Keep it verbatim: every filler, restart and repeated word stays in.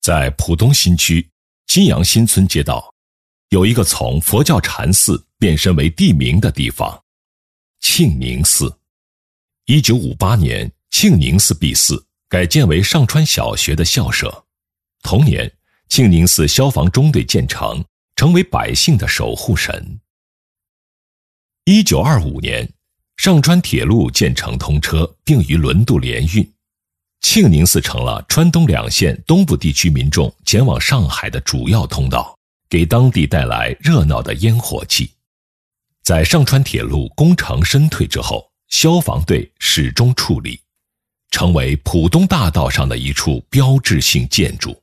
在浦东新区金阳新村街道，有一个从佛教禅寺变身为地名的地方——庆宁寺。一九五八年，庆宁寺闭寺，改建为上川小学的校舍。同年，庆宁寺消防中队建成，成为百姓的守护神。一九二五年，上川铁路建成通车，并于轮渡联运。庆宁寺成了川东两县东部地区民众前往上海的主要通道，给当地带来热闹的烟火气。在上川铁路工程深退之后，消防队始终矗立，成为浦东大道上的一处标志性建筑。